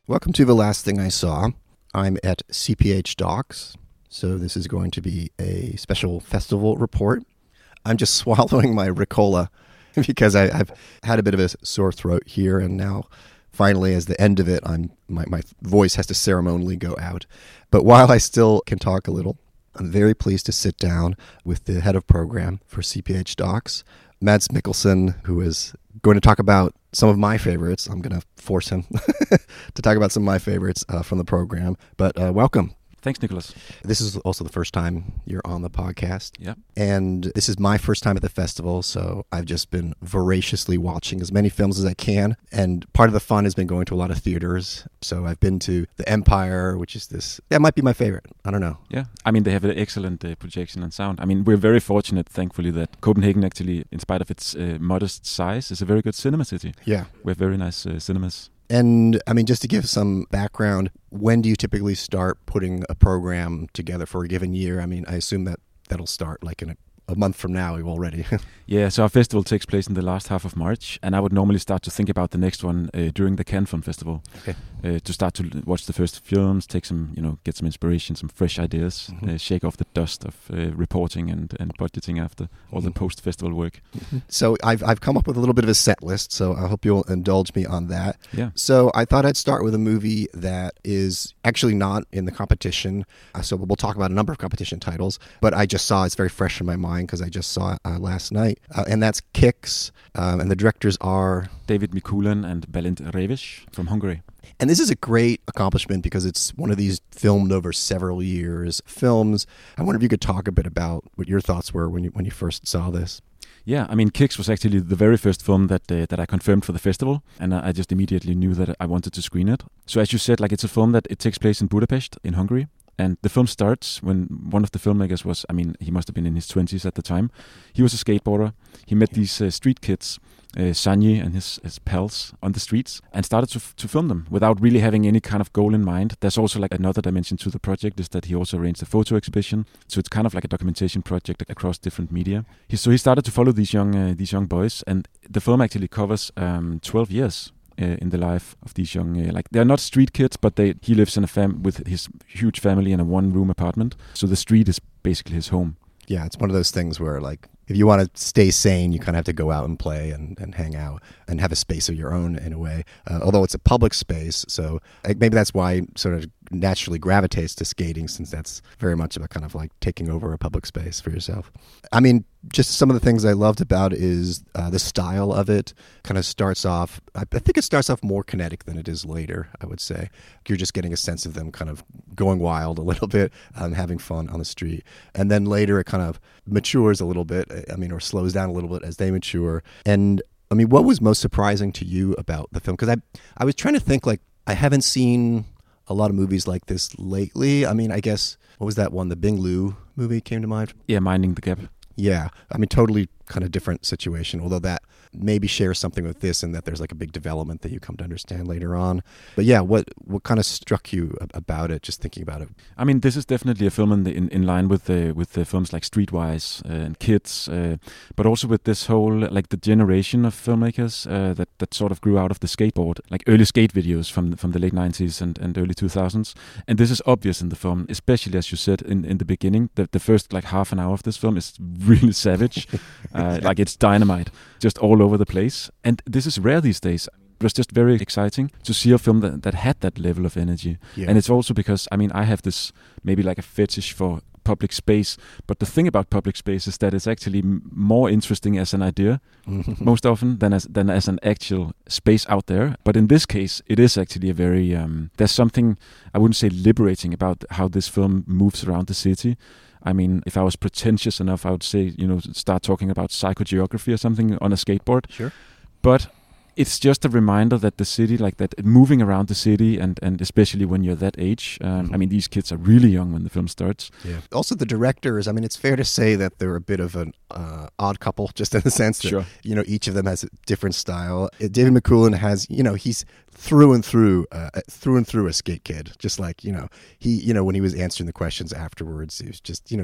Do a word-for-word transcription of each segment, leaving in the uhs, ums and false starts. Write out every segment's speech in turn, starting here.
Welcome to The Last Thing I Saw. I'm at C P H Docs, so this is going to be a special festival report. I'm just swallowing my Ricola because I, I've had a bit of a sore throat here, and now finally, as the end of it, I'm my, my voice has to ceremonially go out. But while I still can talk a little, I'm very pleased to sit down with the head of program for C P H Docs, Mads Mikkelsen, who is going to talk about some of my favorites. I'm going to force him to talk about some of my favorites uh, from the program. But uh, welcome. Thanks, Nicholas. This is also the first time you're on the podcast. Yeah. And this is my first time at the festival, so I've just been voraciously watching as many films as I can. And part of the fun has been going to a lot of theaters. So I've been to the Empire, which is this, that might be my favorite. I don't know. Yeah. I mean, they have an excellent uh, projection and sound. I mean, we're very fortunate, thankfully, that Copenhagen actually, in spite of its uh, modest size, is a very good cinema city. Yeah. We have very nice uh, cinemas. And, I mean, just to give some background, when do you typically start putting a program together for a given year? I mean, I assume that that'll start like in a, a month from now already. Yeah, so our festival takes place in the last half of March, and I would normally start to think about the next one uh, during the Cannes Film Festival. Okay. Uh, to start to watch the first films, take some, you know, get some inspiration, some fresh ideas, mm-hmm. uh, shake off the dust of uh, reporting and, and budgeting after all mm-hmm. the post-festival work. Mm-hmm. So I've I've come up with a little bit of a set list, so I hope you'll indulge me on that. Yeah. So I thought I'd start with a movie that is actually not in the competition. Uh, so we'll talk about a number of competition titles, but I just saw it's very fresh in my mind because I just saw it uh, last night, uh, and that's Kicks, um, and the directors are David Mikulan and Balint Revish from Hungary. And this is a great accomplishment because it's one of these filmed over several years films. I wonder if you could talk a bit about what your thoughts were when you when you first saw this. Yeah, I mean, Kicks was actually the very first film that uh, that I confirmed for the festival, and I just immediately knew that I wanted to screen it. So as you said, like it's a film that it takes place in Budapest, in Hungary. And the film starts when one of the filmmakers was, I mean, he must have been in his twenties at the time. He was a skateboarder. He met these uh, street kids, uh, Sanyi and his, his pals on the streets, and started to, f- to film them without really having any kind of goal in mind. There's also like another dimension to the project is that he also arranged a photo exhibition. So it's kind of like a documentation project across different media. He, so he started to follow these young uh, these young boys, and the film actually covers um, twelve years. Uh, in the life of these young, uh, like they're not street kids, but they he lives in a fam with his huge family in a one-room apartment. So the street is basically his home. Yeah, it's one of those things where, like, if you want to stay sane, you kind of have to go out and play and, and hang out and have a space of your own in a way. Uh, although it's a public space, so like, maybe that's why it sort of naturally gravitates to skating, since that's very much of a kind of like taking over a public space for yourself. I mean, just some of the things I loved about it is uh, the style of it kind of starts off, I, I think it starts off more kinetic than it is later, I would say. You're just getting a sense of them kind of going wild a little bit, um, having fun on the street. And then later it kind of matures a little bit, I mean, or slows down a little bit as they mature. And I mean, what was most surprising to you about the film? Because I, I was trying to think, like, I haven't seen a lot of movies like this lately. I mean, I guess, what was that one? The Bing Liu movie came to mind? Yeah, Minding the Gap. Yeah. I mean, totally kind of different situation, although that maybe shares something with this, and that there's like a big development that you come to understand later on. But yeah, what what kind of struck you about it, just thinking about it? I mean, this is definitely a film in the, in, in line with the with the films like Streetwise uh, and Kids, uh, but also with this whole, like, the generation of filmmakers uh, that that sort of grew out of the skateboard, like early skate videos from from the late nineties and, and early two thousands. And this is obvious in the film, especially as you said in, in the beginning. The, the first like half an hour of this film is really savage, uh, like it's dynamite, just all over the place. And this is rare these days. It was just very exciting to see a film that, that had that level of energy. Yeah. And it's also because, I mean, I have this maybe like a fetish for public space, but the thing about public space is that it's actually m- more interesting as an idea most often than as than as an actual space out there. But in this case, it is actually a very um, there's something, I wouldn't say liberating, about how this film moves around the city. I mean, if I was pretentious enough, I would say, you know, start talking about psychogeography or something on a skateboard. Sure. But it's just a reminder that the city, like that, moving around the city, and, and especially when you're that age, um, mm-hmm. I mean, these kids are really young when the film starts. Yeah. Also, the directors, I mean, it's fair to say that they're a bit of an uh, odd couple, just in the sense that, sure. you know, each of them has a different style. David Mikulan has, you know, he's through and through, uh, through and through a skate kid. Just like, you know, he, you know, when he was answering the questions afterwards, he was just, you know,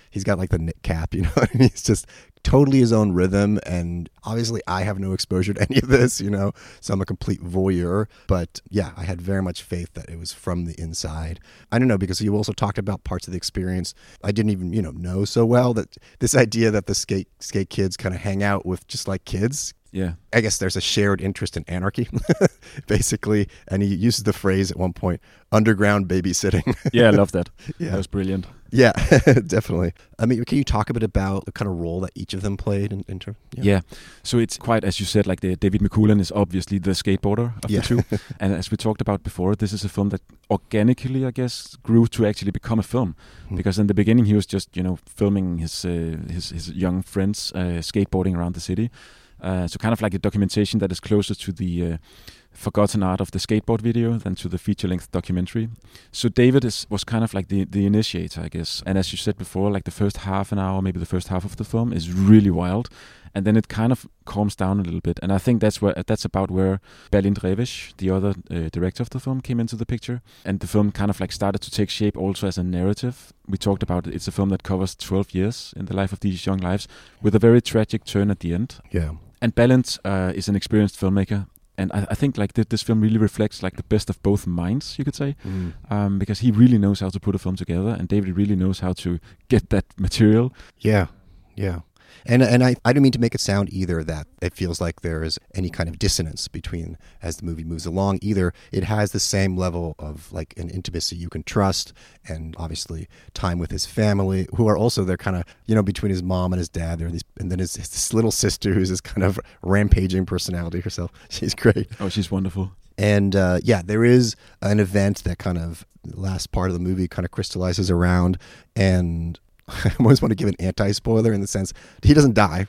he's got like the knit cap, you know, and he's just totally his own rhythm. And obviously I have no exposure to any of this, you know, so I'm a complete voyeur. But yeah, I had very much faith that it was from the inside. I don't know, because you also talked about parts of the experience I didn't even, you know, know so well, that this idea that the skate skate kids kind of hang out with just like kids. Yeah. I guess there's a shared interest in anarchy, basically. And he uses the phrase at one point, underground babysitting. Yeah, I love that. Yeah. That was brilliant. Yeah, definitely. I mean, can you talk a bit about the kind of role that each of them played in, in terms? Yeah. yeah. So it's quite, as you said, like the David McCullen is obviously the skateboarder of yeah. the two. And as we talked about before, this is a film that organically, I guess, grew to actually become a film. Mm. Because in the beginning, he was just, you know, filming his uh, his, his young friends uh, skateboarding around the city. Uh, so kind of like a documentation that is closer to the uh, forgotten art of the skateboard video than to the feature-length documentary. So David is was kind of like the, the initiator, I guess. And as you said before, like the first half an hour, maybe the first half of the film is really wild. And then it kind of calms down a little bit. And I think that's where that's about where Berlind Revisch, the other uh, director of the film, came into the picture. And the film kind of like started to take shape also as a narrative. We talked about it. It's a film that covers twelve years in the life of these young lives with a very tragic turn at the end. Yeah. And Berlind uh, is an experienced filmmaker. And I, I think like th- this film really reflects like the best of both minds, you could say, mm. um, because he really knows how to put a film together, and David really knows how to get that material. Yeah, yeah. And and I, I don't mean to make it sound either that it feels like there is any kind of dissonance between as the movie moves along. Either it has the same level of like an intimacy you can trust, and obviously time with his family, who are also they're kind of, you know, between his mom and his dad, there these, and then his, his little sister who's this kind of rampaging personality herself. She's great. Oh, she's wonderful. And uh, yeah, there is an event that kind of the last part of the movie kind of crystallizes around, and I always want to give an anti-spoiler in the sense he doesn't die.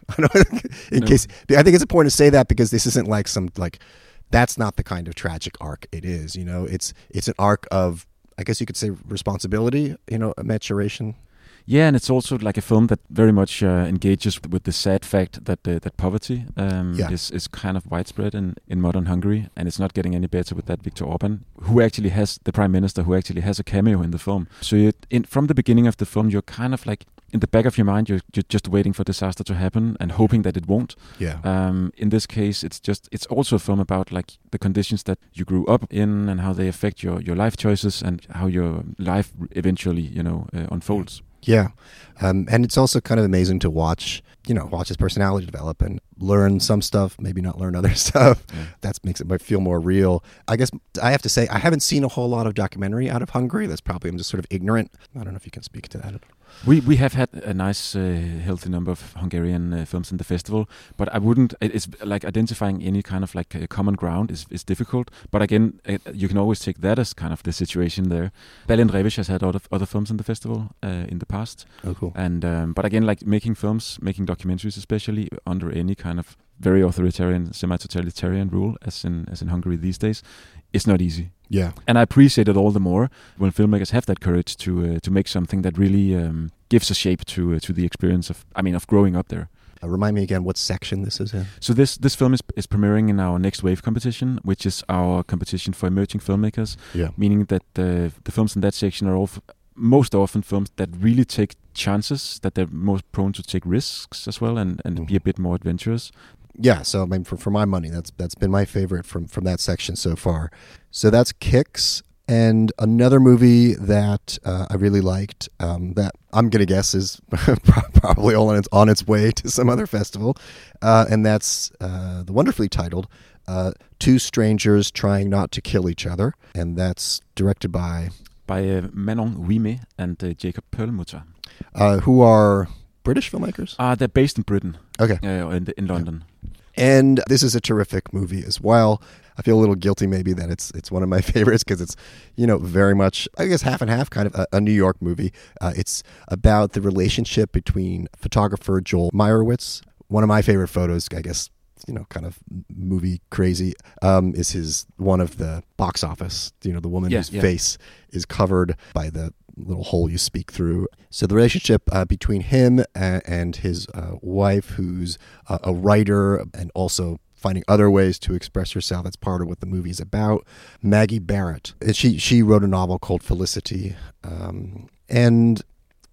in no. case I think it's important to say that, because this isn't like some like that's not the kind of tragic arc it is. You know, it's it's an arc of, I guess you could say, responsibility. You know, a maturation. Yeah, and it's also like a film that very much uh, engages with the sad fact that uh, that poverty um, yeah. is is kind of widespread in, in modern Hungary, and it's not getting any better with that Viktor Orban, who actually has the prime minister, who actually has a cameo in the film. So you, in, from the beginning of the film, you're kind of like in the back of your mind, you're, you're just waiting for disaster to happen and hoping that it won't. Yeah. Um, in this case, it's just it's also a film about like the conditions that you grew up in and how they affect your, your life choices and how your life eventually, you know, uh, unfolds. Yeah. Um, and it's also kind of amazing to watch, you know, watch his personality develop and learn some stuff, maybe not learn other stuff. Yeah. That makes it feel more real. I guess I have to say, I haven't seen a whole lot of documentary out of Hungary. That's probably, I'm just sort of ignorant. I don't know if you can speak to that. We we have had a nice, uh, healthy number of Hungarian uh, films in the festival, but I wouldn't. It's like identifying any kind of like a common ground is, is difficult. But again, it, you can always take that as kind of the situation there. Berlind Revisch has had other other films in the festival uh, in the past. Oh, cool. And um, but again, like making films, making documentaries, especially under any kind of very authoritarian, semi-totalitarian rule, as in as in Hungary these days, it's not easy. Yeah, and I appreciate it all the more when filmmakers have that courage to uh, to make something that really um, gives a shape to uh, to the experience of, I mean, of growing up there. Uh, remind me again what section this is in. So this this film is is premiering in our Next Wave competition, which is our competition for emerging filmmakers. Yeah, meaning that the the films in that section are all f- most often films that really take chances, that they're most prone to take risks as well, and and mm-hmm. be a bit more adventurous. Yeah, so I mean, for, for my money, that's that's been my favorite from, from that section so far. So that's Kicks, and another movie that uh, I really liked um, that I'm gonna guess is probably all on its on its way to some other festival, uh, and that's uh, the wonderfully titled uh, Two Strangers Trying Not to Kill Each Other, and that's directed by by uh, Manon Ouimet and uh, Jacob Perlmutter, uh, who are British filmmakers. Uh, they're based in Britain. Okay, uh, in, in London. Yeah. And this is a terrific movie as well. I feel a little guilty maybe that it's it's one of my favorites because it's, you know, very much, I guess, half and half, kind of a, a New York movie. Uh, it's about the relationship between photographer Joel Meyerowitz. One of my favorite photos, I guess, you know, kind of movie crazy, um, is his one of the box office. You know, the woman yeah, whose yeah. face is covered by the little hole you speak through. So the relationship uh, between him and, and his uh, wife, who's uh, a writer and also finding other ways to express herself. That's part of what the movie is about. Maggie Barrett. And she she wrote a novel called Felicity. Um, and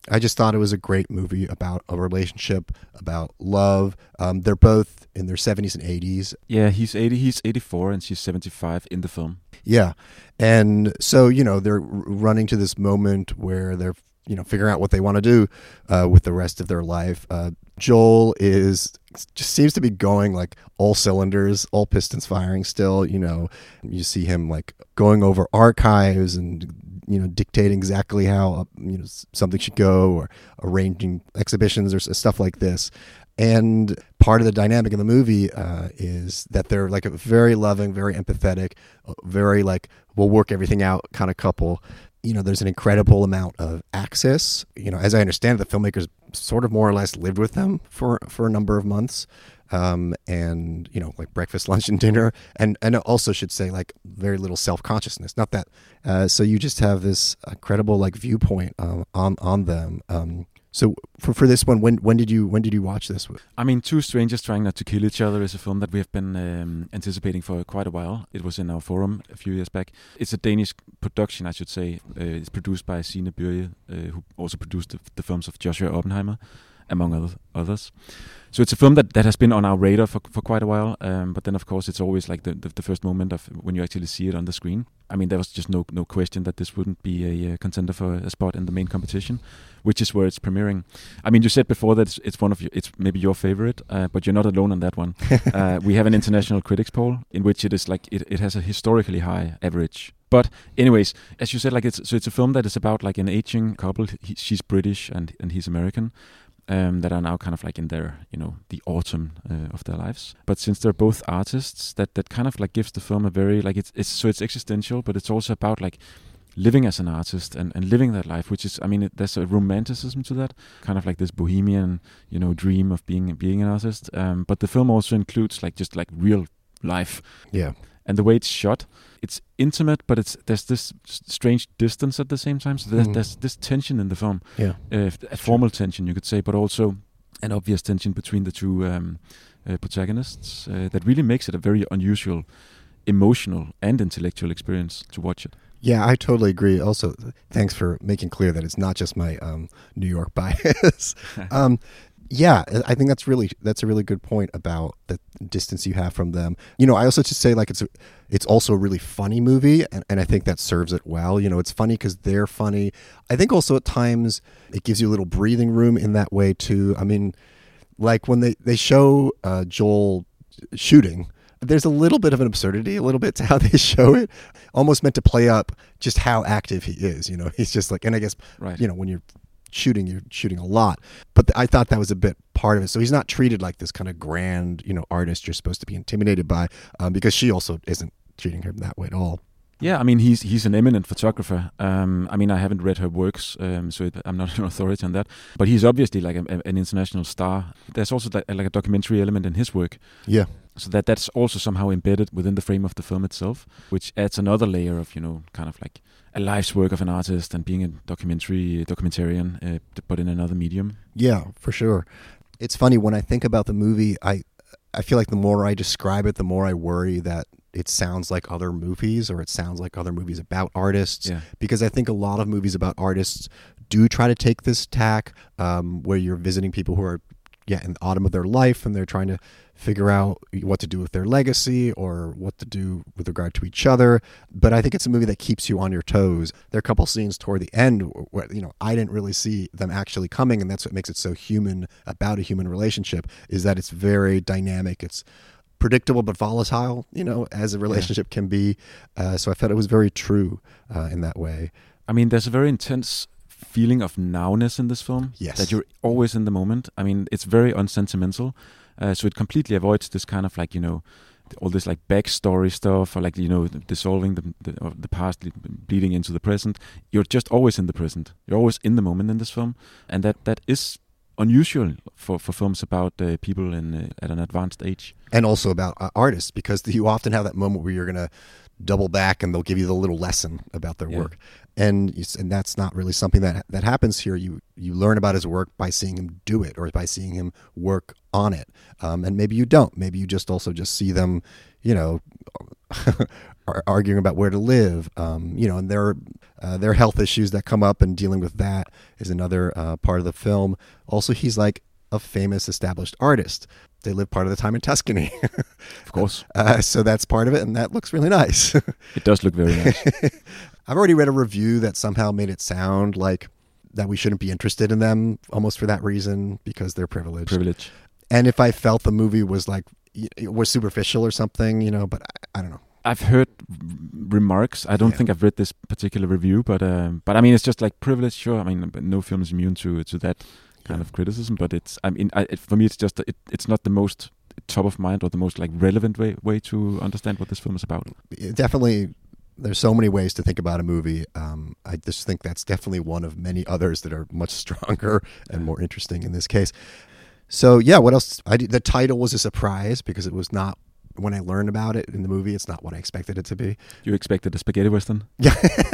I just thought it was a great movie about a relationship, about love. Um, they're both in their seventies and eighties. Yeah, he's eighty, he's eighty-four, and she's seventy-five in the film. Yeah, and so you know they're running to this moment where they're you know figuring out what they want to do uh, with the rest of their life. Uh, Joel is just seems to be going like all cylinders, all pistons firing still. You know, you see him like going over archives and you know dictating exactly how uh, you know something should go, or arranging exhibitions or stuff like this. And part of the dynamic in the movie uh, is that they're like a very loving, very empathetic, very like we'll work everything out kind of couple. You know, there's an incredible amount of access. You know, as I understand it, the filmmakers sort of more or less lived with them for, for a number of months. Um, and, you know, like breakfast, lunch, and dinner. And, and it also should say like very little self-consciousness. Not that. Uh, so you just have this incredible like viewpoint um, on, on them. Um, So for for this one, when when did you when did you watch this? I mean, Two Strangers Trying Not to Kill Each Other is a film that we have been um, anticipating for quite a while. It was in our forum a few years back. It's a Danish production, I should say. Uh, it's produced by Signe Bürge, uh, who also produced the, the films of Joshua Oppenheimer, among other, others. So it's a film that, that has been on our radar for for quite a while. Um, but then, of course, it's always like the, the the first moment of when you actually see it on the screen. I mean, there was just no no question that this wouldn't be a, a contender for a spot in the main competition, which is where it's premiering. I mean, you said before that it's, it's one of your, it's maybe your favorite, uh, but you're not alone on that one. uh, we have an international critics poll in which it is like it, it has a historically high average. But anyways, as you said, like it's so it's a film that is about like an aging couple. He, she's British and and he's American. Um, that are now kind of like in their, you know, the autumn uh, of their lives. But since they're both artists, that, that kind of like gives the film a very like it's it's so it's existential, but it's also about like living as an artist and, and living that life, which is I mean it, there's a romanticism to that, kind of like this bohemian, you know, dream of being being an artist. Um, but the film also includes like just like real life. Yeah. And the way it's shot, it's intimate, but it's there's this strange distance at the same time. So there's, mm. there's this tension in the film, yeah, uh, a formal tension you could say, but also an obvious tension between the two um, uh, protagonists uh, that really makes it a very unusual, emotional and intellectual experience to watch it. Yeah, I totally agree. Also, thanks for making clear that it's not just my um, New York bias. um, Yeah, I think that's really that's a really good point about the distance you have from them. You know, I also just say like it's a, it's also a really funny movie, and, and I think that serves it well. You know, it's funny because they're funny. I think also at times it gives you a little breathing room in that way too. I mean, like when they they show uh, Joel shooting, there's a little bit of an absurdity, a little bit to how they show it, almost meant to play up just how active he is. You know, he's just like, and I guess right. you know when you're shooting you're shooting a lot, but th- I thought that was a bit part of it. So he's not treated like this kind of grand, you know, artist you're supposed to be intimidated by, um, because she also isn't treating him that way at all. Yeah, I mean he's he's an eminent photographer. Um, I mean I haven't read her works, um, so it, I'm not an authority on that. But he's obviously like a, a, an international star. There's also that, like a documentary element in his work. Yeah. So that that's also somehow embedded within the frame of the film itself, which adds another layer of, you know, kind of like a life's work of an artist and being a documentary documentarian, uh, but in another medium. Yeah, for sure. It's funny when I think about the movie. I I feel like the more I describe it, the more I worry that it sounds like other movies, or it sounds like other movies about artists. Yeah. Because I think a lot of movies about artists do try to take this tack, um, where you're visiting people who are, yeah, in the autumn of their life, and they're trying to figure out what to do with their legacy or what to do with regard to each other. But I think it's a movie that keeps you on your toes. There are a couple scenes toward the end where, you know, I didn't really see them actually coming, and that's what makes it so human about a human relationship, is that it's very dynamic. It's predictable but volatile, you know, as a relationship yeah. can be. Uh, so I thought it was very true uh, in that way. I mean, there's a very intense feeling of nowness in this film. Yes. That you're always in the moment. I mean, it's very unsentimental. Uh, so it completely avoids this kind of like, you know, all this like backstory stuff, or like, you know, dissolving the the, the past, bleeding into the present. You're just always in the present. You're always in the moment in this film. And that, that is unusual for, for films about uh, people in uh, at an advanced age. And also about uh, artists, because you often have that moment where you're going to double back and they'll give you the little lesson about their yeah. work. And and that's not really something that that happens here. You you learn about his work by seeing him do it, or by seeing him work on it. Um, and maybe you don't. Maybe you just also just see them, you know, are arguing about where to live. Um, you know, and their uh, their health issues that come up, and dealing with that is another uh, part of the film. Also, he's like a famous established artist. They live part of the time in Tuscany. Of course. Uh, so that's part of it, and that looks really nice. It does look very nice. I've already read a review that somehow made it sound like that we shouldn't be interested in them almost for that reason, because they're privileged. Privilege. And if I felt the movie was like, was superficial or something, you know, but I, I don't know. I've heard remarks. I don't yeah. think I've read this particular review, but um, but I mean, it's just like privilege. Sure, I mean, no film is immune to to that kind yeah. of criticism. But it's, I mean, I, it, for me, it's just it, it's not the most top of mind or the most like relevant way way to understand what this film is about. It definitely, there's so many ways to think about a movie. Um, I just think that's definitely one of many others that are much stronger and more interesting in this case. So yeah, what else? I did, the title was a surprise because it was not. When I learned about it in the movie, it's not what I expected it to be. You expected a spaghetti western? Yeah.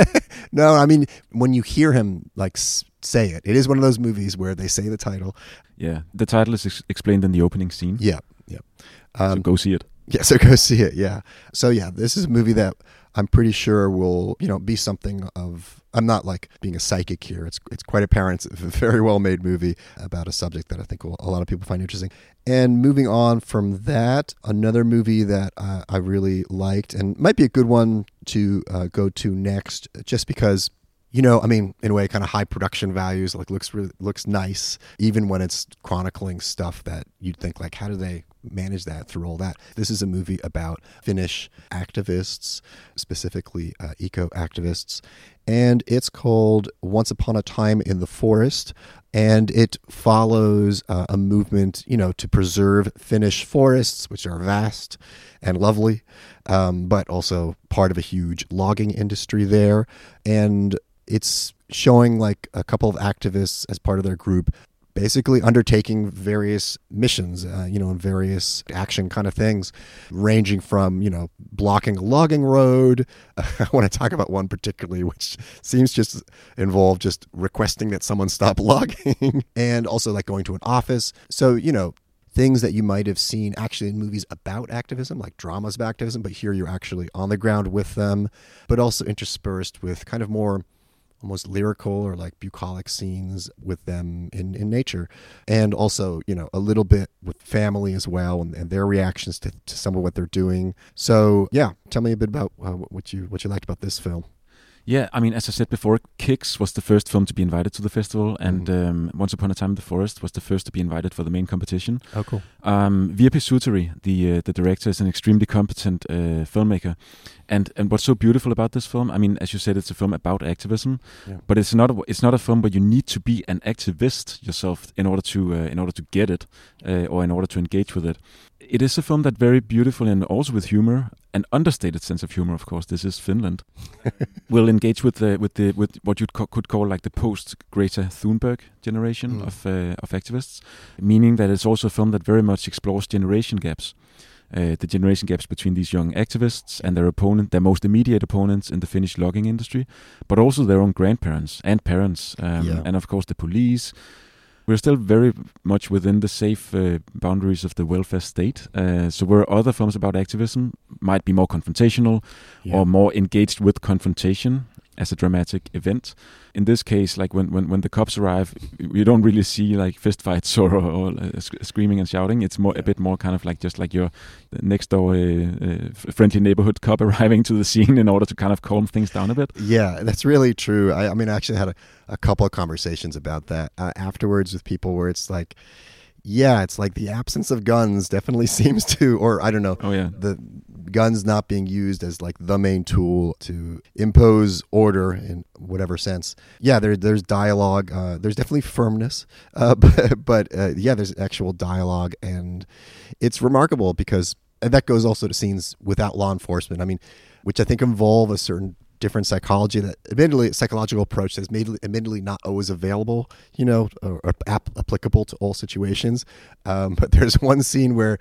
No, I mean, when you hear him like say it, it is one of those movies where they say the title. Yeah, the title is ex- explained in the opening scene. Yeah, yeah. Um, so go see it. Yeah, so go see it. Yeah. So yeah, this is a movie that I'm pretty sure will, you know, be something of. I'm not like being a psychic here. It's it's quite apparent. It's a very well made movie about a subject that I think will, a lot of people find interesting. And moving on from that, another movie that uh, I really liked and might be a good one to uh, go to next, just because, you know, I mean, in a way, kind of high production values, like looks really, looks nice, even when it's chronicling stuff that you'd think like, how do they manage that through all that? This is a movie about Finnish activists, specifically uh, eco-activists, and it's called Once Upon a Time in the Forest, and it follows uh, a movement, you know, to preserve Finnish forests, which are vast and lovely, um, but also part of a huge logging industry there, and it's showing like a couple of activists as part of their group basically undertaking various missions, uh, you know, and various action kind of things, ranging from, you know, blocking a logging road. Uh, I want to talk about one particularly, which seems just involve just requesting that someone stop logging, and also like going to an office. So, you know, things that you might have seen actually in movies about activism, like dramas of activism, but here you're actually on the ground with them, but also interspersed with kind of more almost lyrical or like bucolic scenes with them in, in nature. And also, you know, a little bit with family as well, and, and their reactions to, to some of what they're doing. So yeah, tell me a bit about uh, what you what you liked about this film. Yeah, I mean, as I said before, Kicks was the first film to be invited to the festival, and mm. um, Once Upon a Time in the Forest was the first to be invited for the main competition. Oh, cool. Um, Virpi Sutari, the uh, the director, is an extremely competent uh, filmmaker, and and what's so beautiful about this film? I mean, as you said, it's a film about activism, yeah. but it's not a, it's not a film where you need to be an activist yourself in order to uh, in order to get it uh, or in order to engage with it. It is a film that very beautiful and also with humor, an understated sense of humor, of course. This is Finland. Will engage with the with the with what you co- could call like the post Greta Thunberg generation mm. of uh, of activists, meaning that it's also a film that very much explores generation gaps, uh, the generation gaps between these young activists and their opponent, their most immediate opponents in the Finnish logging industry, but also their own grandparents and parents, um, yeah. and of course the police. We're still very much within the safe uh, boundaries of the welfare state. Uh, so where other films about activism might be more confrontational yeah. or more engaged with confrontation as a dramatic event. In this case, like when, when, when the cops arrive, you don't really see like fistfights or, or, or uh, screaming and shouting. It's more yeah. a bit more kind of like just like your next door uh, uh, friendly neighborhood cop arriving to the scene in order to kind of calm things down a bit. Yeah, that's really true. I, I mean, I actually had a, a couple of conversations about that uh, afterwards with people where it's like, yeah, it's like the absence of guns definitely seems to, or I don't know, oh, yeah. the guns not being used as like the main tool to impose order in whatever sense. Yeah, there, there's dialogue. Uh, there's definitely firmness, uh, but, but uh, yeah, there's actual dialogue, and it's remarkable because and that goes also to scenes without law enforcement. I mean, which I think involve a certain different psychology that admittedly psychological approach that's made admittedly not always available, you know, or, or ap- applicable to all situations. Um, but there's one scene where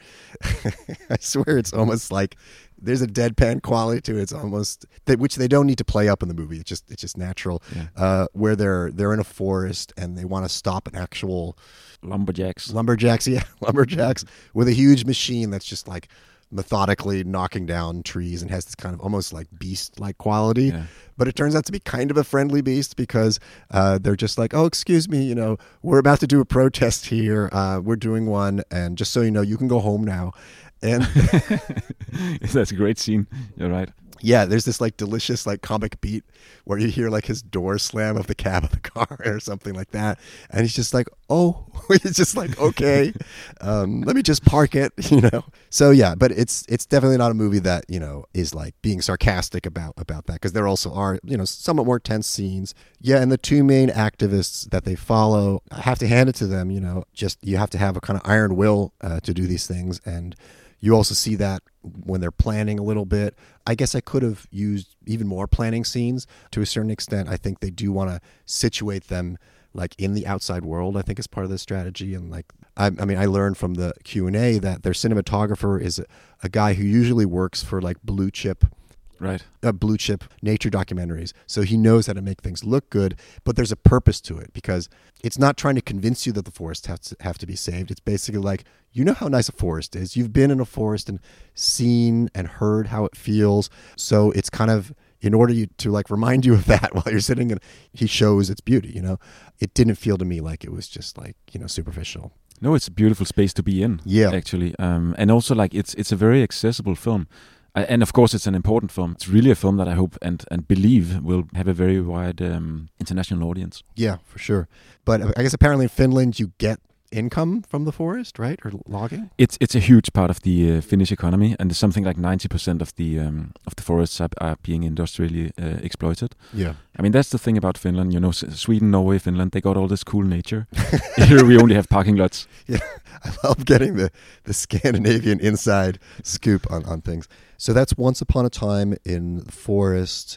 I swear it's almost like there's a deadpan quality to it. It's almost that which they don't need to play up in the movie. It's just it's just natural. Yeah. Uh, where they're they're in a forest and they want to stop an actual lumberjacks. Lumberjacks, yeah, lumberjacks with a huge machine that's just like methodically knocking down trees and has this kind of almost like beast-like quality. Yeah. But it turns out to be kind of a friendly beast because uh, they're just like, oh, excuse me, you know, we're about to do a protest here. Uh, we're doing one. And just so you know, you can go home now. And that's a great scene. You're right. Yeah, there's this like delicious like comic beat where you hear like his door slam of the cab of the car or something like that, and he's just like, oh, he's just like, okay, um, let me just park it, you know. So yeah, but it's it's definitely not a movie that, you know, is like being sarcastic about about that, because there also are, you know, somewhat more tense scenes. Yeah, and the two main activists that they follow, I have to hand it to them, you know, just you have to have a kind of iron will uh, to do these things, and you also see that when they're planning a little bit. I guess I could have used even more planning scenes to a certain extent. I think they do want to situate them like in the outside world, I think, is part of the strategy. And like, I, I mean, I learned from the Q and A that their cinematographer is a, a guy who usually works for like blue chip Right. Uh, blue chip nature documentaries. So he knows how to make things look good, but there's a purpose to it, because it's not trying to convince you that the forests have to, have to be saved. It's basically like, you know how nice a forest is. You've been in a forest and seen and heard how it feels. So it's kind of in order you, to like remind you of that while you're sitting, and he shows its beauty, you know. It didn't feel to me like it was just like, you know, superficial. No, it's a beautiful space to be in. Yeah. Actually. Um, and also like it's it's a very accessible film. And of course, it's an important film. It's really a film that I hope and, and believe will have a very wide um, international audience. Yeah, for sure. But I guess apparently in Finland you get income from the forest, right? Or logging? It's it's a huge part of the uh, Finnish economy, and something like ninety percent of the um, of the forests are, are being industrially uh, exploited. Yeah. I mean, that's the thing about Finland. You know, Sweden, Norway, Finland, they got all this cool nature. Here we only have parking lots. Yeah, I love getting the, the Scandinavian inside scoop on, on things. So that's Once Upon a Time in the Forest.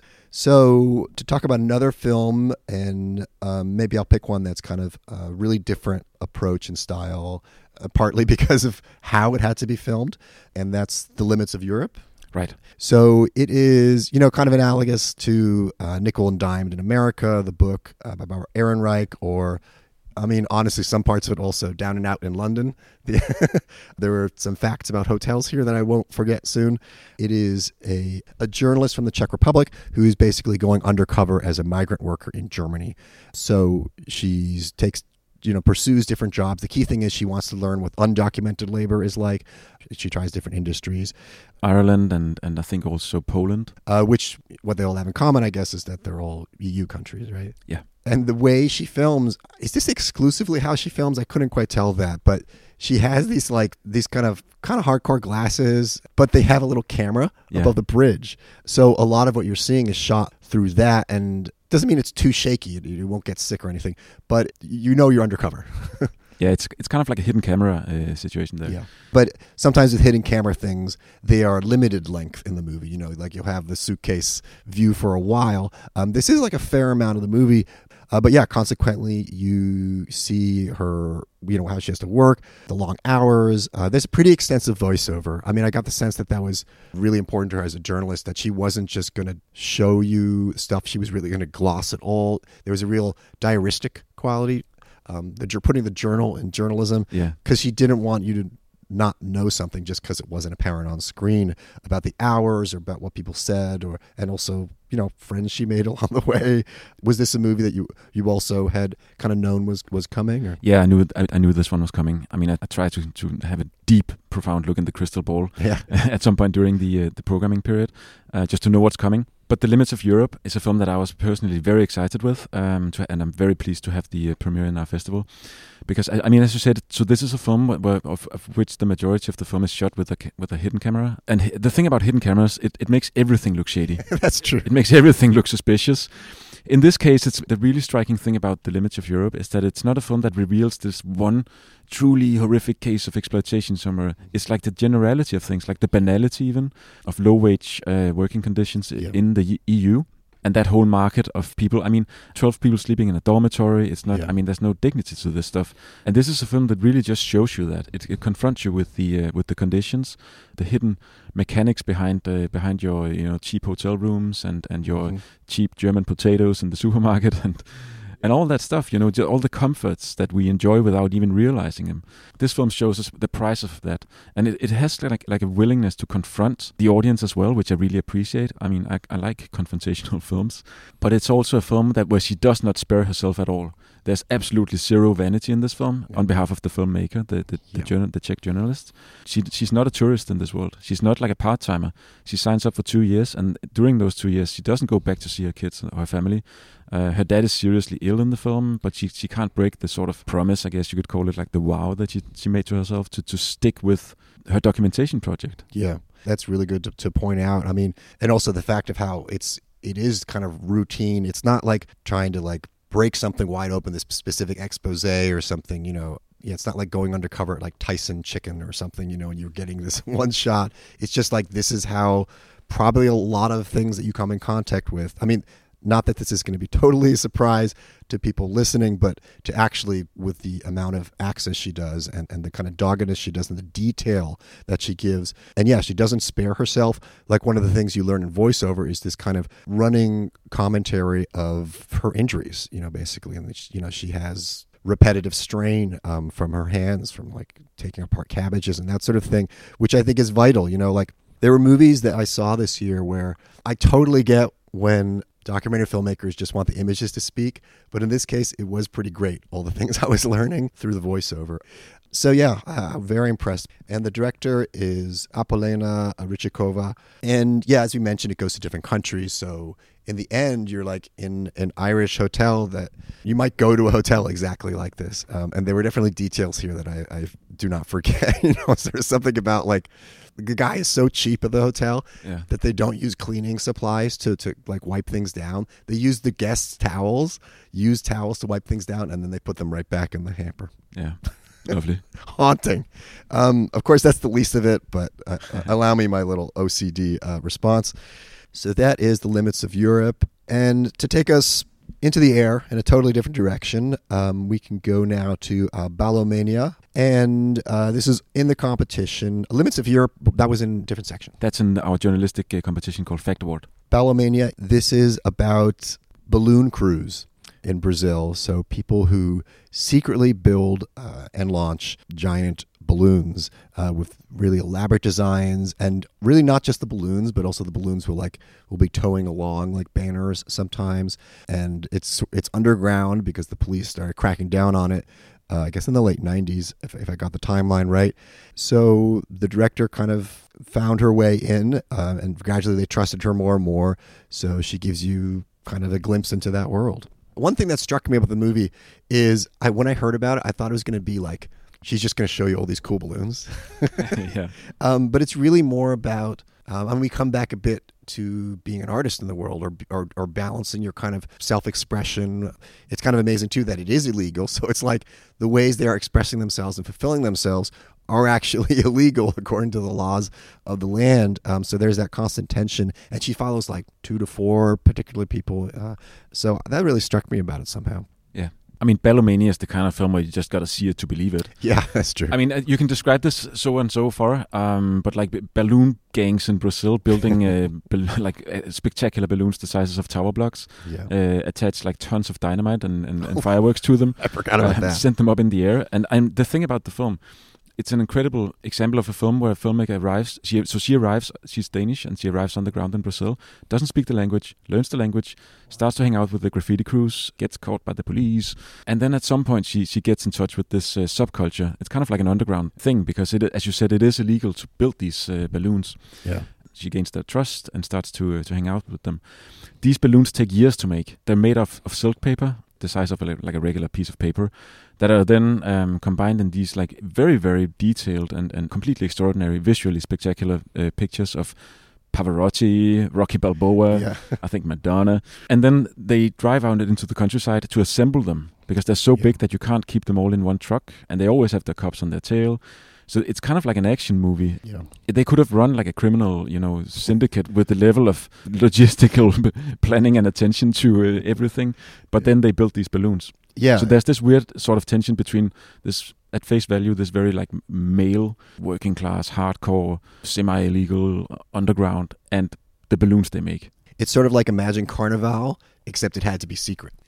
So to talk about another film, and um, maybe I'll pick one that's kind of a really different approach and style, uh, partly because of how it had to be filmed, and that's The Limits of Europe. Right. So it is, you know, kind of analogous to uh, Nickel and Dimed in America, the book uh, by Barbara Ehrenreich, or, I mean, honestly, some parts of it also Down and Out in London. The, there were some facts about hotels here that I won't forget soon. It is a, a journalist from the Czech Republic who is basically going undercover as a migrant worker in Germany. So she takes, you know, pursues different jobs. The key thing is she wants to learn what undocumented labor is like. She tries different industries. Ireland and, and I think also Poland. Uh, which, what they all have in common, I guess, is that they're all E U countries, right? Yeah. And the way she films, is this exclusively how she films? I couldn't quite tell that, but she has these like these kind of kind of hardcore glasses, but they have a little camera yeah. above the bridge. So a lot of what you're seeing is shot through that, and doesn't mean it's too shaky. You, you won't get sick or anything, but you know you're undercover. Yeah, it's it's kind of like a hidden camera uh, situation there. Yeah, but sometimes with hidden camera things, they are limited length in the movie. You know, like you'll have the suitcase view for a while. Um, this is like a fair amount of the movie. Uh, but yeah, consequently, you see her, you know, how she has to work, the long hours. Uh, there's a pretty extensive voiceover. I mean, I got the sense that that was really important to her as a journalist, that she wasn't just going to show you stuff. She was really going to gloss it all. There was a real diaristic quality. Um, that you're putting the journal in journalism, yeah, because she didn't want you to not know something just because it wasn't apparent on screen about the hours or about what people said, or and also, you know, friends she made along the way. Was this a movie that you you also had kind of known was was coming? Or? Yeah, I knew it, I, I knew this one was coming. I mean, I, I tried to to have a deep, profound look in the crystal ball yeah. at some point during the uh, the programming period, uh, just to know what's coming. But The Limits of Europe is a film that I was personally very excited with, um, to, and I'm very pleased to have the uh, premiere in our festival. Because, I, I mean, as you said, so this is a film where, of, of which the majority of the film is shot with a, with a hidden camera. And h- the thing about hidden cameras, it, it makes everything look shady. That's true. It makes everything look suspicious. In this case, it's the really striking thing about The Limits of Europe is that it's not a film that reveals this one truly horrific case of exploitation somewhere. It's like the generality of things, like the banality even of low-wage uh, working conditions yeah. in the E U. And that whole market of people, I mean, twelve people sleeping in a dormitory, it's not, yeah. I mean, there's no dignity to this stuff. And this is a film that really just shows you that. It, it confronts you with the uh, with the conditions, the hidden mechanics behind uh, behind your, you know, cheap hotel rooms and, and your mm-hmm. cheap German potatoes in the supermarket. And and all that stuff, you know, ju- all the comforts that we enjoy without even realizing them. This film shows us the price of that, and it, it has like like a willingness to confront the audience as well, which I really appreciate. I mean, I, I like confrontational films, but it's also a film that where she does not spare herself at all. There's absolutely zero vanity in this film yeah. on behalf of the filmmaker, the the, the, yeah. journal, the Czech journalist. She she's not a tourist in this world. She's not like a part-timer. She signs up for two years, and during those two years, she doesn't go back to see her kids or her family. Uh, her dad is seriously ill in the film, but she she can't break the sort of promise, I guess you could call it, like the vow that she, she made to herself to, to stick with her documentation project. Yeah, that's really good to, to point out. I mean, and also the fact of how it's it is kind of routine. It's not like trying to like break something wide open, this specific expose or something, you know. Yeah, it's not like going undercover at like Tyson Chicken or something, you know, and you're getting this one shot. It's just like this is how probably a lot of things that you come in contact with. I mean, not that this is going to be totally a surprise to people listening, but to actually, with the amount of access she does and, and the kind of doggedness she does and the detail that she gives. And yeah, she doesn't spare herself. Like one of the things you learn in voiceover is this kind of running commentary of her injuries, you know, basically. And, you know, she has repetitive strain um, from her hands, from like taking apart cabbages and that sort of thing, which I think is vital. You know, like there were movies that I saw this year where I totally get when documentary filmmakers just want the images to speak. But in this case, it was pretty great, all the things I was learning through the voiceover. So yeah, uh, very impressed. And the director is Apollena Rychikova. And yeah, as we mentioned, it goes to different countries. So in the end, you're like in an Irish hotel that you might go to a hotel exactly like this. Um, and there were definitely details here that I, I do not forget. You know, so there's something about like, the guy is so cheap at the hotel yeah. that they don't use cleaning supplies to, to like wipe things down. They use the guests' towels, use towels to wipe things down, and then they put them right back in the hamper. Yeah, lovely. Haunting. Um, of course, that's the least of it, but uh, allow me my little O C D uh, response. So that is The Limits of Europe. And to take us into the air in a totally different direction, um, we can go now to uh, Ballomania. And uh, this is in the competition. Limits of Europe, that was in a different section. That's in our journalistic uh, competition called Fact Award. Ballomania, this is about balloon crews in Brazil. So people who secretly build uh, and launch giant balloons uh, with really elaborate designs, and really not just the balloons, but also the balloons will like will be towing along like banners sometimes. And it's it's underground because the police started cracking down on it. Uh, I guess in the late nineties, if, if I got the timeline right. So the director kind of found her way in, uh, and gradually they trusted her more and more. So she gives you kind of a glimpse into that world. One thing that struck me about the movie is I when I heard about it, I thought it was going to be like, she's just going to show you all these cool balloons. yeah. Um, but it's really more about, um, and we come back a bit to being an artist in the world, or, or or balancing your kind of self-expression. It's kind of amazing too that it is illegal. So it's like the ways they are expressing themselves and fulfilling themselves are actually illegal according to the laws of the land. Um, so there's that constant tension, and she follows like two to four particular people. Uh, so that really struck me about it somehow. Yeah. I mean, Ballomania is the kind of film where you just got to see it to believe it. Yeah, that's true. I mean, uh, you can describe this so and so far, um, but like b- balloon gangs in Brazil building uh, bal- like uh, spectacular balloons the sizes of tower blocks, yeah. uh, attach like tons of dynamite and, and, and fireworks to them. I forgot about uh, that. Send them up in the air. And, and the thing about the film, it's an incredible example of a film where a filmmaker arrives. She, so she arrives, she's Danish, and she arrives on the ground in Brazil, doesn't speak the language, learns the language, starts to hang out with the graffiti crews, gets caught by the police. And then at some point she, she gets in touch with this uh, subculture. It's kind of like an underground thing because, it, as you said, it is illegal to build these uh, balloons. Yeah. She gains their trust and starts to uh, to hang out with them. These balloons take years to make. They're made of, of silk paper, the size of a, like a regular piece of paper, that are then um, combined in these like very, very detailed and, and completely extraordinary, visually spectacular uh, pictures of Pavarotti, Rocky Balboa, yeah. I think Madonna. And then they drive out into the countryside to assemble them because they're so yeah. big that you can't keep them all in one truck. And they always have their cops on their tail. So it's kind of like an action movie. Yeah. They could have run like a criminal, you know, syndicate with the level of logistical planning and attention to uh, everything. But yeah. then they built these balloons. Yeah. So there's this weird sort of tension between this, at face value, this very like male, working class, hardcore, semi-illegal, underground, and the balloons they make. It's sort of like Imagine Carnival, except it had to be secret.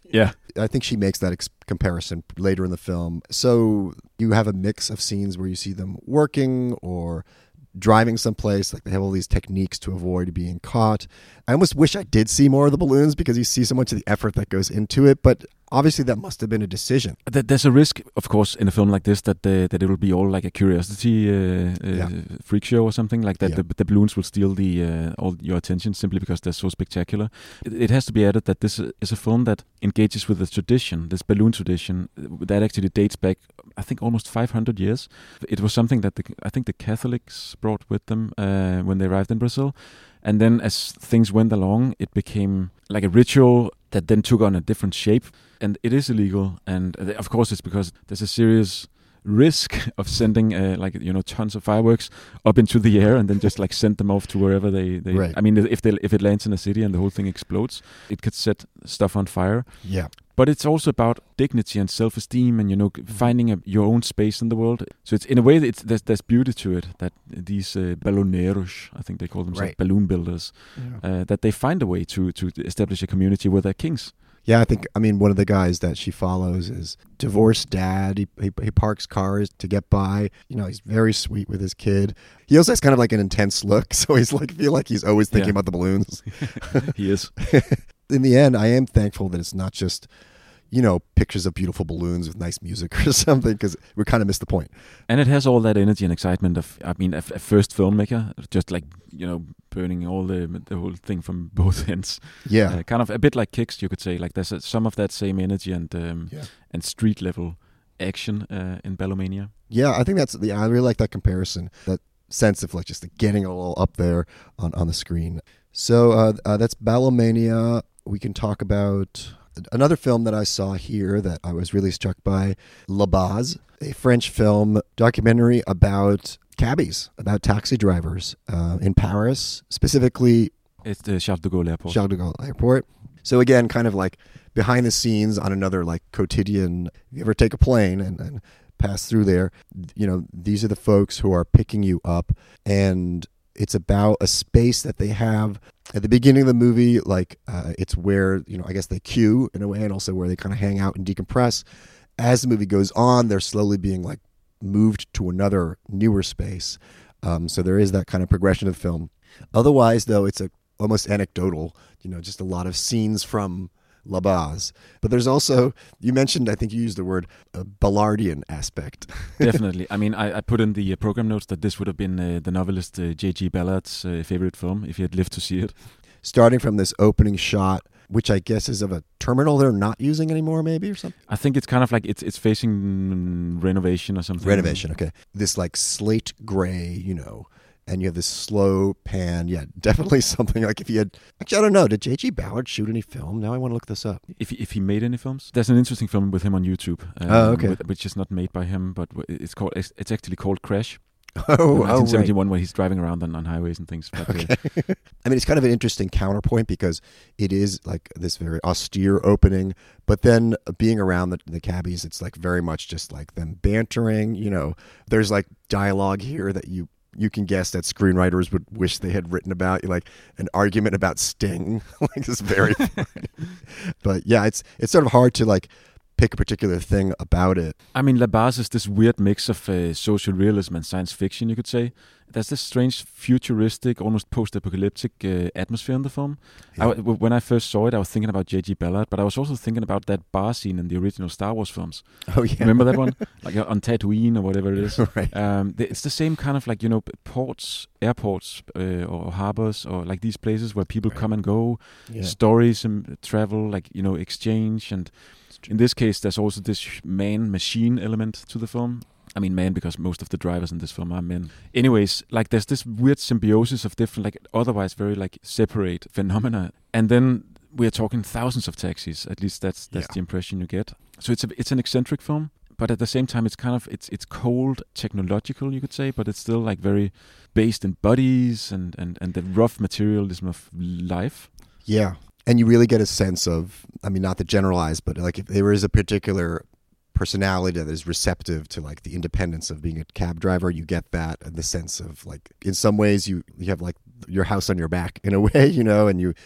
Yeah. I think she makes that ex- comparison later in the film. So you have a mix of scenes where you see them working or driving someplace, like they have all these techniques to avoid being caught. I almost wish I did see more of the balloons because you see so much of the effort that goes into it, but obviously that must have been a decision. There's a risk, of course, in a film like this that uh, that it will be all like a curiosity uh, uh, Yeah. freak show or something like that. Yeah. The, the balloons will steal the uh, all your attention simply because they're so spectacular. It, it has to be added that this is a film that engages with the tradition, this balloon tradition, that actually dates back, I think, almost five hundred years. It was something that the, I think the Catholics brought with them uh, when they arrived in Brazil. And then as things went along, it became like a ritual that then took on a different shape. And it is illegal. And uh, of course, it's because there's a serious risk of sending uh, like, you know, tons of fireworks up into the air and then just like send them off to wherever they, they Right. I mean, if they if it lands in a city and the whole thing explodes, it could set stuff on fire. Yeah. But it's also about dignity and self-esteem and, you know, finding a, your own space in the world. So it's in a way, it's, there's, there's beauty to it that these uh, balloneros, I think they call themselves Right. balloon builders, Yeah. uh, that they find a way to, to establish a community where they're kings. Yeah, I think, I mean, one of the guys that she follows is divorced dad. He, he he parks cars to get by. You know, he's very sweet with his kid. He also has kind of like an intense look. So he's like, feel like he's always thinking Yeah. about the balloons. He is. In the end, I am thankful that it's not just, you know, pictures of beautiful balloons with nice music or something, because we kind of missed the point. And it has all that energy and excitement of, I mean, a, a first filmmaker, just like, you know, burning all the the whole thing from both ends. Yeah. Uh, kind of a bit like Kicks, you could say. Like there's a, some of that same energy and um, Yeah. and street level action uh, in Ballomania. Yeah, I think that's the. I really like that comparison. That sense of like just getting a little up there on, on the screen. So uh, uh, that's Ballomania. We can talk about another film that I saw here that I was really struck by, La Base, a French film documentary about cabbies, about taxi drivers uh, in Paris, specifically It's the Charles de Gaulle Airport. Charles de Gaulle Airport. So again, kind of like behind the scenes on another like quotidian. If you ever take a plane and, and pass through there, you know, these are the folks who are picking you up, and it's about a space that they have at the beginning of the movie. Like uh, it's where, you know, I guess they queue in a way, and also where they kind of hang out and decompress. As the movie goes on, they're slowly being like moved to another newer space. Um, so there is that kind of progression of the film. Otherwise, though, it's a almost anecdotal, you know, just a lot of scenes from La Base. But there's also, you mentioned, I think you used the word, a Ballardian aspect. Definitely. I mean, I, I put in the uh, program notes that this would have been uh, the novelist uh, J G Ballard's uh, favorite film if he had lived to see it. Starting from this opening shot, which I guess is of a terminal they're not using anymore, maybe, or something? I think it's kind of like it's it's facing mm, renovation or something. Renovation, okay. This like slate gray, you know, and you have this slow pan. Yeah, definitely something like if you had... Actually, I don't know. Did J G Ballard shoot any film? Now I want to look this up. If if he made any films, there's an interesting film with him on YouTube. Um, Oh, okay. with- which is not made by him, but w- it's called it's, it's actually called Crash. Oh, From oh, right. nineteen seventy-one, where he's driving around on, on highways and things. But, uh, Okay. I mean, it's kind of an interesting counterpoint because it is like this very austere opening, but then being around the, the cabbies, it's like very much just like them bantering. You know, there's like dialogue here that you you can guess that screenwriters would wish they had written about, like an argument about Sting. Like it's very funny. But yeah, it's it's sort of hard to like pick a particular thing about it. I mean, La Base is this weird mix of uh, social realism and science fiction, you could say. There's this strange futuristic, almost post-apocalyptic uh, atmosphere in the film. I Yeah. w- when I first saw it, I was thinking about J G Ballard, but I was also thinking about that bar scene in the original Star Wars films. Oh yeah, Remember that one? Like uh, on Tatooine or whatever it is. right? Um, th- it's the same kind of like, you know, p- ports, airports uh, or harbors or like these places where people Right. come and go, Yeah. stories and travel, like, you know, exchange. And in this case, there's also this man-machine element to the film. I mean, man, because most of the drivers in this film are men. Anyways, like there's this weird symbiosis of different, like otherwise very like separate phenomena. And then we're talking thousands of taxis. At least that's that's Yeah. the impression you get. So it's a, it's an eccentric film. But at the same time, it's kind of it's it's cold, technological, you could say, but it's still like very based in bodies and, and, and the rough materialism of life. Yeah. And you really get a sense of, I mean, not to generalize, but like if there is a particular personality that is receptive to like the independence of being a cab driver, you get that, and the sense of like, in some ways you, you have like your house on your back in a way, you know, and you,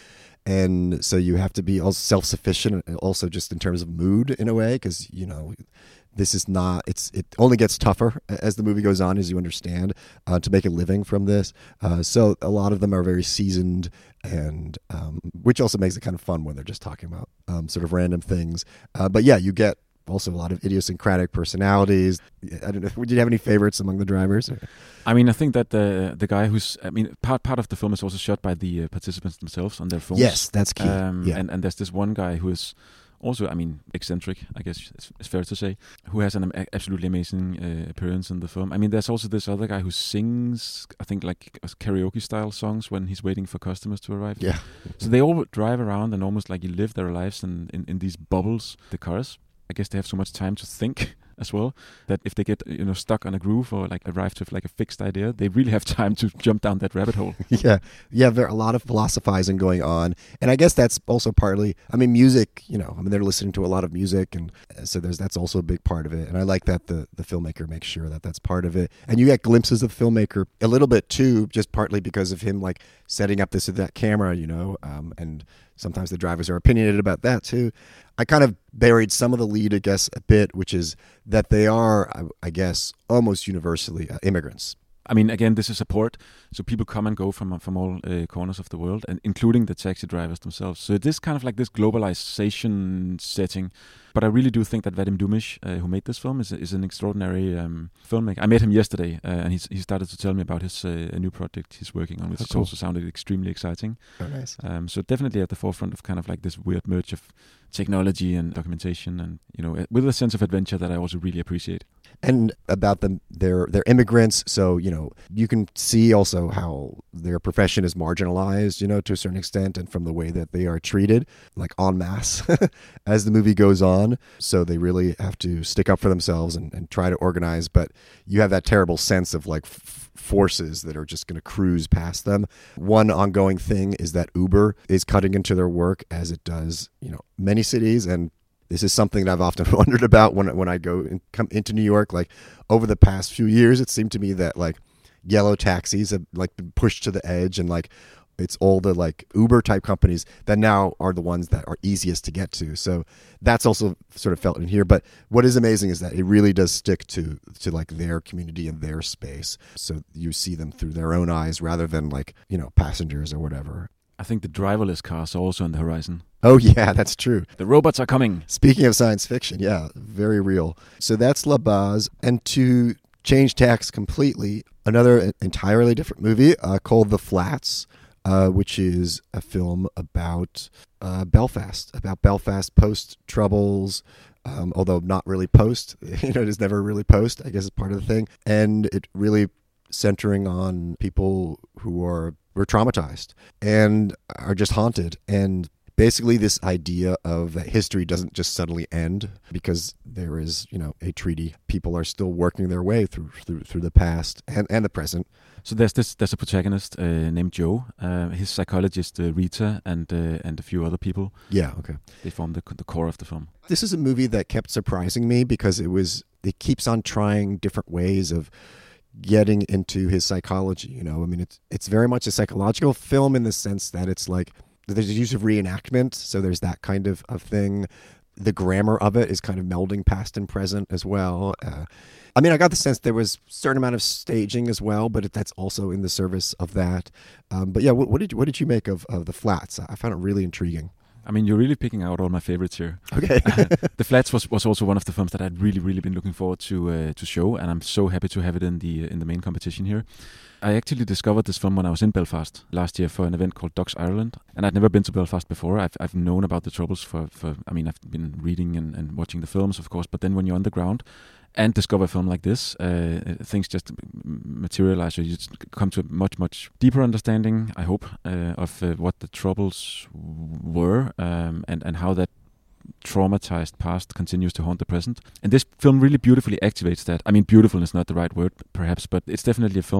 And so you have to be also self-sufficient, and also just in terms of mood in a way, because, you know, this is not, it's, it only gets tougher as the movie goes on, as you understand, uh, to make a living from this. Uh, so a lot of them are very seasoned, and um, which also makes it kind of fun when they're just talking about um, sort of random things. Uh, but yeah, you get also a lot of idiosyncratic personalities. I don't know. Did you have any favorites among the drivers? Or? I mean, I think that the the guy who's, I mean, part part of the film is also shot by the uh, participants themselves on their phones. Yes, that's key. Um, yeah. and, and there's this one guy who is also, I mean, eccentric, I guess it's, it's fair to say, who has an um, absolutely amazing uh, appearance in the film. I mean, there's also this other guy who sings, I think, like karaoke-style songs when he's waiting for customers to arrive. Yeah. So they all drive around and almost like you live their lives in, in, in these bubbles, the cars. I guess they have so much time to think as well, that if they get, you know, stuck on a groove or like arrive to like a fixed idea, they really have time to jump down that rabbit hole. yeah. Yeah. There are a lot of philosophizing going on. And I guess that's also partly, I mean, music, you know, I mean, they're listening to a lot of music. And so there's, that's also a big part of it. And I like that the, the filmmaker makes sure that that's part of it. And you get glimpses of the filmmaker a little bit too, just partly because of him like setting up this or that camera, you know, um, and sometimes the drivers are opinionated about that too. I kind of buried some of the lead, I guess, a bit, which is that they are, I, I guess, almost universally uh, immigrants. I mean, again, this is a port, so people come and go from from all uh, corners of the world, and including the taxi drivers themselves. So it is kind of like this globalization setting. But I really do think that Vadim Dumish, uh, who made this film, is is an extraordinary um, filmmaker. I met him yesterday, uh, and he's, he started to tell me about his uh, a new project he's working on, which oh, cool. also sounded extremely exciting. Oh, nice. Um, so definitely at the forefront of kind of like this weird merge of technology and documentation, and you know, with a sense of adventure that I also really appreciate. And about them, they're they're immigrants, so you know you can see also how their profession is marginalized, you know, to a certain extent, and from the way that they are treated, like en masse, as the movie goes on. So they really have to stick up for themselves and, and try to organize. But you have that terrible sense of like f- forces that are just going to cruise past them. One ongoing thing is that Uber is cutting into their work, as it does, you know, many cities. And this is something that I've often wondered about when when I go and come into New York. Like over the past few years, it seemed to me that like yellow taxis have like been pushed to the edge, and like it's all the like Uber type companies that now are the ones that are easiest to get to. So that's also sort of felt in here. But what is amazing is that it really does stick to to like their community and their space. So you see them through their own eyes rather than like, you know, passengers or whatever. I think the driverless cars are also on the horizon. Oh, yeah, that's true. The robots are coming. Speaking of science fiction, yeah, very real. So that's La Base. And to change tacks completely, another entirely different movie uh, called The Flats, uh, which is a film about uh, Belfast, about Belfast post-Troubles, um, although not really post. You know, it is never really post, I guess is part of the thing. And it really centering on people who are were traumatized and are just haunted. And basically this idea of that history doesn't just suddenly end because there is, you know, a treaty. People are still working their way through through, through the past and, and the present. So there's this there's a protagonist uh, named Joe, uh, his psychologist uh, Rita, and uh, and a few other people. Yeah, okay. They form the the core of the film. This is a movie that kept surprising me because it was it keeps on trying different ways of getting into his psychology. You know, I mean, it's it's very much a psychological film in the sense that it's like there's a use of reenactment, so there's that kind of, of thing. The grammar of it is kind of melding past and present as well. Uh, I mean, I got the sense there was a certain amount of staging as well, but that's also in the service of that. Um, but yeah, what, what did you, what did you make of, of The Flats? I found it really intriguing. I mean, you're really picking out all my favorites here. Okay. The Flats was, was also one of the films that I'd really, really been looking forward to uh, to show, and I'm so happy to have it in the in the main competition here. I actually discovered this film when I was in Belfast last year for an event called Docs Ireland, and I'd never been to Belfast before. I've I've known about the Troubles for, for I mean, I've been reading and, and watching the films, of course, but then when you're on the ground and discover a film like this, uh, things just materialize. You just come to a much, much deeper understanding, I hope, uh, of uh, what the Troubles were um, and, and how that traumatized past continues to haunt the present. And this film really beautifully activates that. I mean, beautiful is not the right word, perhaps, but it's definitely a film that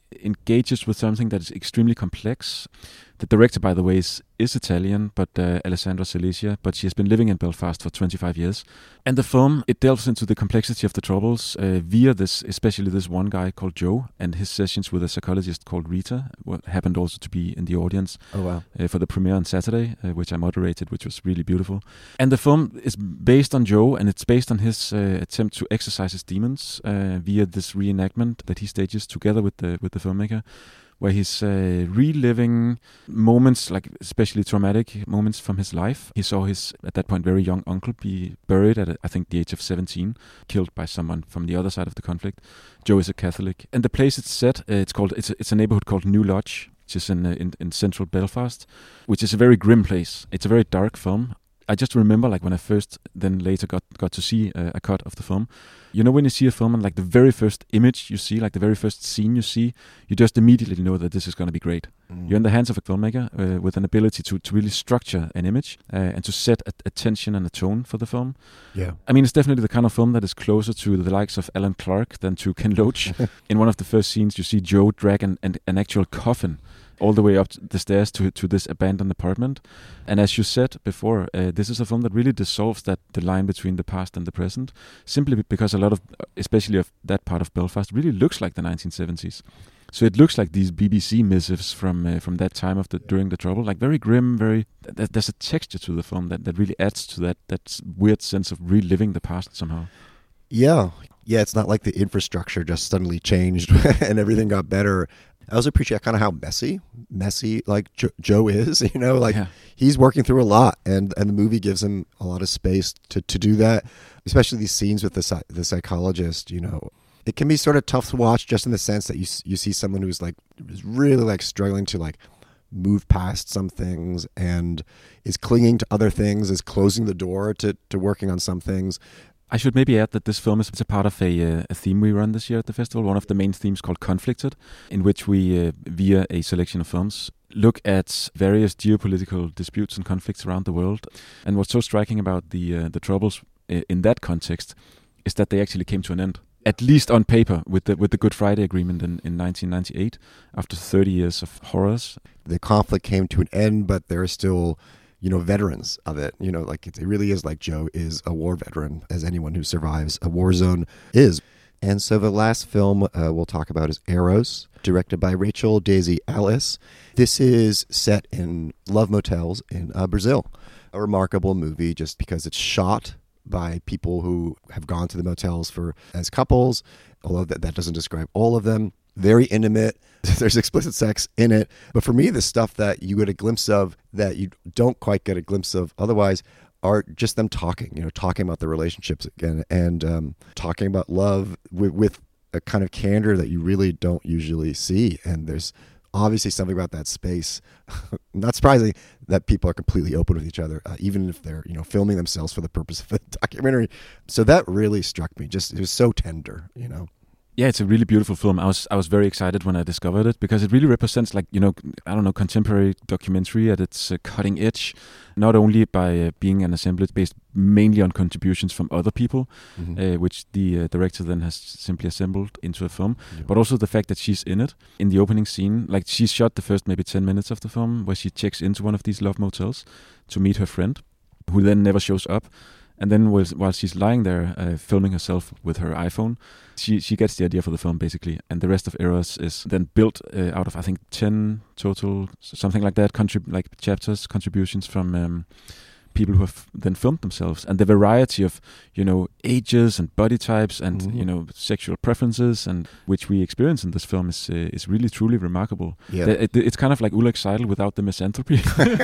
engages with something that is extremely complex. The director, by the way, is, is Italian, but uh, Alessandra Silesia, but she has been living in Belfast for twenty-five years. And the film, it delves into the complexity of the Troubles uh, via this, especially this one guy called Joe and his sessions with a psychologist called Rita, who happened also to be in the audience oh, wow. uh, for the premiere on Saturday, uh, which I moderated, which was really beautiful. And the film is based on Joe, and it's based on his uh, attempt to exorcise his demons uh, via this reenactment that he stages together with the with the filmmaker, where he's uh, reliving moments, like especially traumatic moments from his life. He saw his, at that point, very young uncle be buried at, I think, the age of seventeen, killed by someone from the other side of the conflict. Joe is a Catholic. And the place it's set, uh, it's called, it's a, it's a neighborhood called New Lodge, which is in, uh, in in central Belfast, which is a very grim place. It's a very dark film. I just remember, like, when I first, then later got, got to see uh, a cut of the film. You know, when you see a film and, like, the very first image you see, like, the very first scene you see, you just immediately know that this is going to be great. Mm. You're in the hands of a filmmaker uh, with an ability to, to really structure an image uh, and to set a, a tension and a tone for the film. Yeah. I mean, it's definitely the kind of film that is closer to the likes of Alan Clark than to Ken Loach. In one of the first scenes, you see Joe drag an, an, an actual coffin all the way up the stairs to to this abandoned apartment. And as you said before, uh, this is a film that really dissolves that the line between the past and the present, simply because a lot of, especially of that part of Belfast, really looks like the nineteen seventies. So it looks like these B B C missives from uh, from that time of the during the Trouble, like very grim, very. Th- there's a texture to the film that, that really adds to that that weird sense of reliving the past somehow. Yeah, yeah. It's not like the infrastructure just suddenly changed and everything got better. I also appreciate kind of how messy, messy like jo- Joe is. You know, like yeah. he's working through a lot, and, and the movie gives him a lot of space to, to do that. Especially these scenes with the the psychologist. You know, it can be sort of tough to watch, just in the sense that you you see someone who's like is really like struggling to like move past some things and is clinging to other things, is closing the door to to working on some things. I should maybe add that this film is a part of a, uh, a theme we run this year at the festival, one of the main themes called Conflicted, in which we, uh, via a selection of films, look at various geopolitical disputes and conflicts around the world. And what's so striking about the uh, the Troubles uh, in that context is that they actually came to an end, at least on paper, with the with the Good Friday Agreement in, in nineteen ninety-eight, after thirty years of horrors. The conflict came to an end, but there are still, you know, veterans of it. You know, like it, it really is like Joe is a war veteran, as anyone who survives a war zone is. And so the last film uh, we'll talk about is Eros, directed by Rachel Daisy Ellis. This is set in love motels in uh, Brazil. A remarkable movie just because it's shot by people who have gone to the motels for as couples, although that, that doesn't describe all of them. Very intimate. There's explicit sex in it. But for me, the stuff that you get a glimpse of that you don't quite get a glimpse of otherwise are just them talking, you know, talking about the relationships again and um, talking about love with, with a kind of candor that you really don't usually see. And there's obviously something about that space. Not surprising that people are completely open with each other, uh, even if they're, you know, filming themselves for the purpose of a documentary. So that really struck me. Just, it was so tender, you know. Yeah, it's a really beautiful film. I was I was very excited when I discovered it because it really represents, like, you know, I don't know, contemporary documentary at its uh, cutting edge, not only by uh, being an assemblage based mainly on contributions from other people, mm-hmm. uh, which the uh, director then has simply assembled into a film, yeah. but also the fact that she's in it. In the opening scene, like, she shot the first maybe ten minutes of the film where she checks into one of these love motels to meet her friend, who then never shows up. And then while she's lying there uh, filming herself with her iPhone, she she gets the idea for the film, basically. And the rest of Eros is then built uh, out of, I think, ten total, something like that, contrib- like chapters, contributions from um, people who have then filmed themselves. And the variety of, you know, ages and body types and, mm-hmm. you know, sexual preferences, and which we experience in this film is uh, is really, truly remarkable. Yeah. It, it, it's kind of like Ulrich Seidel without the misanthropy.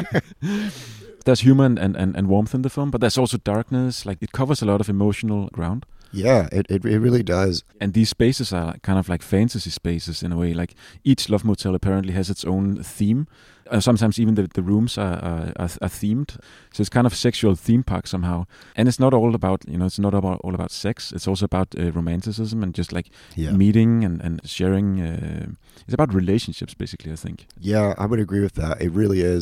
There's humor and, and, and warmth in the film, but there's also darkness. Like, it covers a lot of emotional ground. Yeah, it, it it really does. And these spaces are kind of like fantasy spaces in a way. Like, each love motel apparently has its own theme. Uh, sometimes even the, the rooms are, are, are are themed. So it's kind of sexual theme park somehow. And it's not all about, you know, it's not about all about sex. It's also about uh, romanticism and just like yeah. meeting and, and sharing. Uh, it's about relationships, basically, I think. Yeah, I would agree with that. It really is.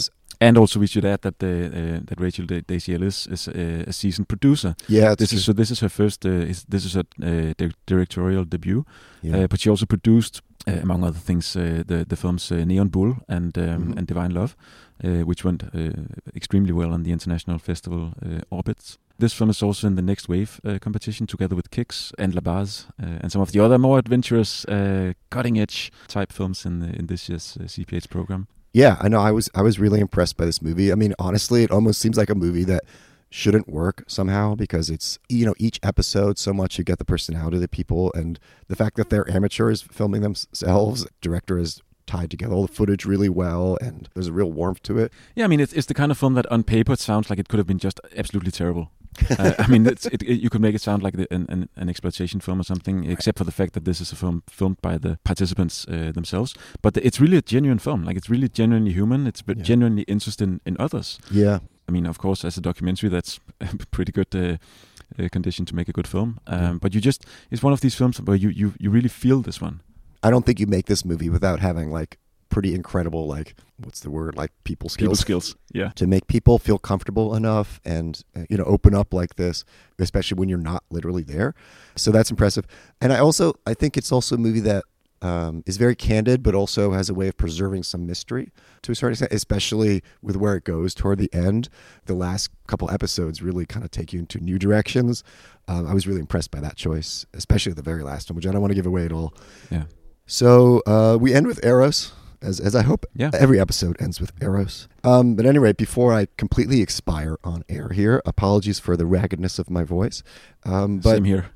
And also, we should add that the uh, that Rachel Daisy Ellis is a, a seasoned producer. Yeah, this is so. This is her first. Uh, is, this is her uh, di- directorial debut. Yeah. Uh, but she also produced, uh, among other things, uh, the the films uh, Neon Bull and um, Mm-hmm. and Divine Love, uh, which went uh, extremely well on the international festival uh, orbits. This film is also in the Next Wave uh, competition, together with Kicks and La Baz uh, and some of the other more adventurous, uh, cutting-edge type films in the, in this year's uh, C P H program. Yeah, I know. I was I was really impressed by this movie. I mean, honestly, it almost seems like a movie that shouldn't work somehow, because it's, you know, each episode so much you get the personality of the people, and the fact that they're amateurs filming themselves. Director is tied together all the footage really well, and there's a real warmth to it. Yeah, I mean, it's it's the kind of film that on paper it sounds like it could have been just absolutely terrible. uh, I mean, it's, it, it, you could make it sound like the, an, an, an exploitation film or something, except for the fact that this is a film filmed by the participants uh, themselves. But the, it's really a genuine film. Like, it's really genuinely human. It's yeah. genuinely interested in, in others. Yeah. I mean, of course, as a documentary, that's a pretty good uh, uh, condition to make a good film. Um, yeah. But you just, it's one of these films where you, you, you really feel this one. I don't think you make this movie without having, like, pretty incredible, like, what's the word, like people skills. People skills, yeah. To make people feel comfortable enough and, uh, you know, open up like this, especially when you're not literally there. So that's impressive. And I also, I think it's also a movie that um, is very candid, but also has a way of preserving some mystery to a certain extent, especially with where it goes toward the end. The last couple episodes really kind of take you into new directions. Um, I was really impressed by that choice, especially the very last one, which I don't want to give away at all. Yeah. So uh, we end with Eros. As, as I hope yeah. every episode ends with Eros. Um, but anyway, before I completely expire on air here, apologies for the raggedness of my voice. Um, but Same here.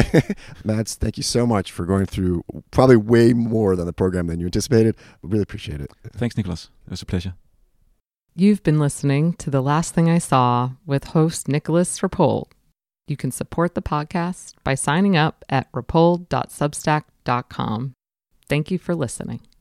Mads, thank you so much for going through probably way more than the program than you anticipated. We really appreciate it. Thanks, Nicholas. It was a pleasure. You've been listening to The Last Thing I Saw with host Nicholas Rapold. You can support the podcast by signing up at rapold dot substack dot com. Thank you for listening.